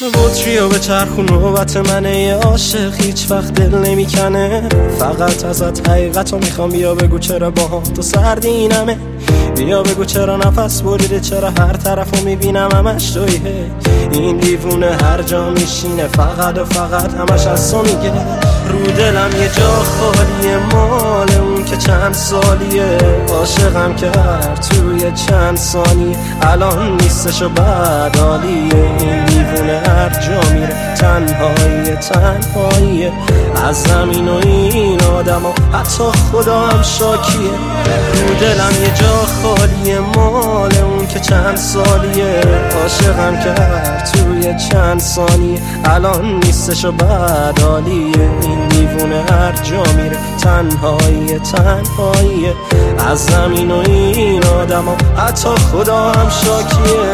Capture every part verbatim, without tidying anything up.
بطریو به چرخ و نوبت منه، یه عاشق هیچ وقت دل نمیکنه. فقط ازت حقیقتو میخوام، بیا بگو چرا با هم تو سردینمه. بیا بگو چرا نفس بریده، چرا هر طرفو میبینم همش تویه. این دیوونه هر جا میشینه فقط و فقط همش از تو میگه. رو دلم یه جا خالیه، مال اون که چند سالیه عاشقم کرد توی چند ثانیه. الان نیستش و بعد حالیه. این دیوونه هر جا میره تنهاییه تنهاییه. از زمین و این آدم و حتی خدا هم شاکیه. رو دلم یه جا خالیه، مال اون که چند سالیه عاشقم کرد توی چند ثانیه. الان نیستش و بعد حالیه. این دیوونه هر جا میره تنهاییه تنهاییه. از زمین و این آدم و حتی خدا هم شاکیه.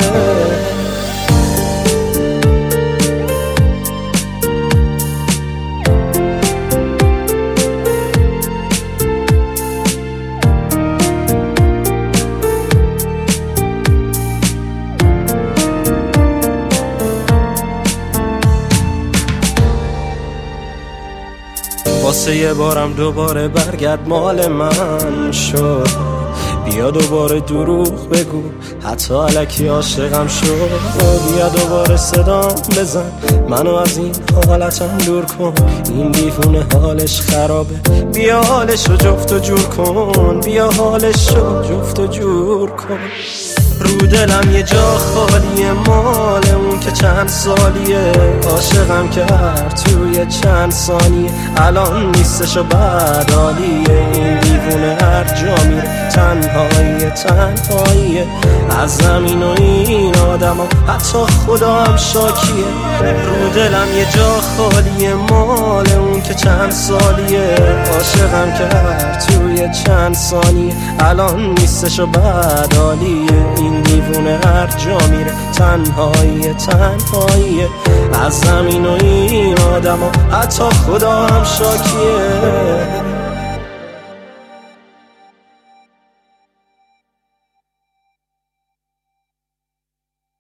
واسه یه بارم دوباره برگرد مال من شد. بیا دوباره دروغ بگو حتی الکی عاشقم شد. بیا دوباره صدام بزن منو از این حالتم دور کن. این دیوونه حالش خرابه، بیا حالشو جفت و جور کن. بیا حالشو جفت و جور کن. رو دلم یه جا خالیه، مال اون که چند سالیه عاشقم کرد توی چند ثانیه. الان نیستش و بعد حالیه. این دیوونه هر جا میره تنهاییه تنهاییه. از زمین و این آدم و حتی خدا هم شاکیه. رو دلم یه جا خالیه، مال اون که چند سالیه عاشقم کرد توی چند ثانیه. الان نیستش و بعد حالیه. این دیوونه هر جا میره تنهاییه تنهاییه. از زمین و این آدم و حتی خدا هم شاکیه.